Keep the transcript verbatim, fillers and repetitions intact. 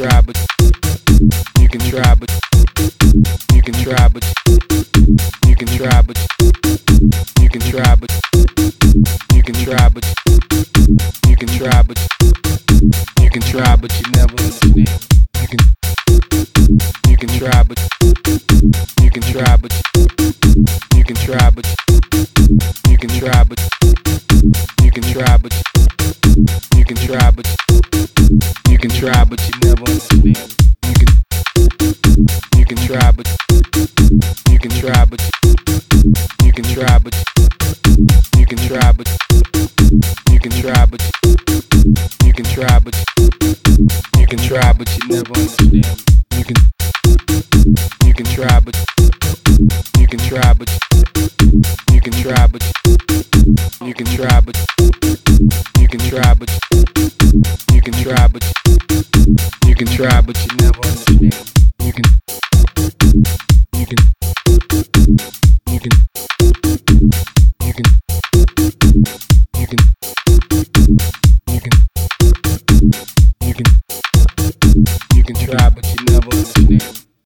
try, but you can try, but you can try, but you can try, but you can try, but you can try, but you can try, but you can try, but you never understand. You can you can try, but you can try, but you can try, but you can try, but you can try, but you can try, but you can try, but you never understand. You can you can try, but you can try, but you can try, but you can try, but you can try, but you can try, but you can try, but you never understand. You can you can try, but you can try, but you can try, but you can try, but you can try, but you can try, but you can try, but you